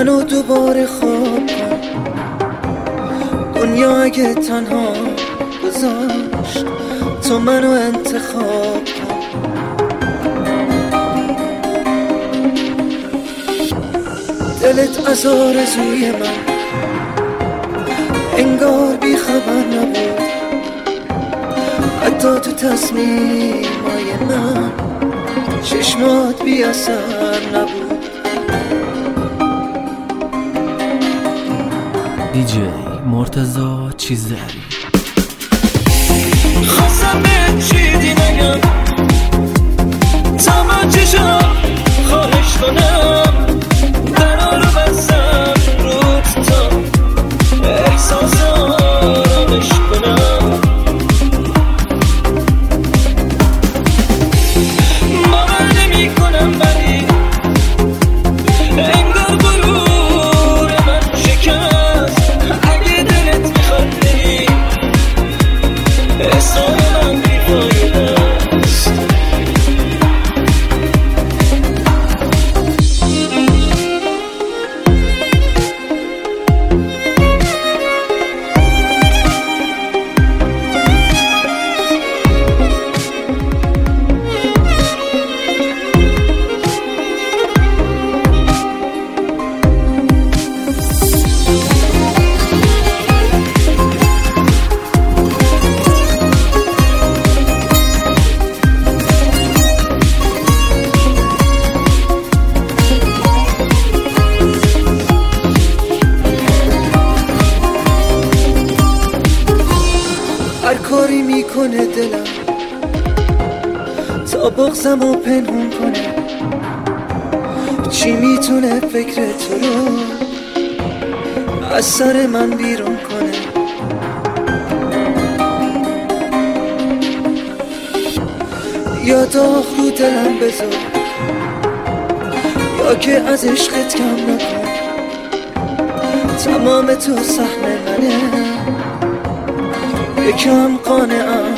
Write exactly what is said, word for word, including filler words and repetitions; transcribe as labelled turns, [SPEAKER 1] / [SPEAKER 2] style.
[SPEAKER 1] منو دوباره خواب کن. دنیا اگه تنها گذاشت تو منو انتخاب کن. دلت از آرزوی من انگار بی خبر نبود، حتی تو تصمیمای من چشمات بی اثر نبود.
[SPEAKER 2] دیجی مرتضی چیزری.
[SPEAKER 1] خواستم به چیزی نگم، تمام چشم خواهش کنم، درا رو بستم روت تا احساس آرامش کنم. باور نمی کنم ولی انگار غرور من شکست. اگه دلت میخواد بری احسان من بیفایده است. هر کاری میکنه دلم تا بغضم رو پنهون کنه. چی میتونه فکر تو رو از سر من بیرون کنه. یا داغ رو دلم بذار یا که از عشقت کم نکن. تمام تو سهم منه، یکم قانعم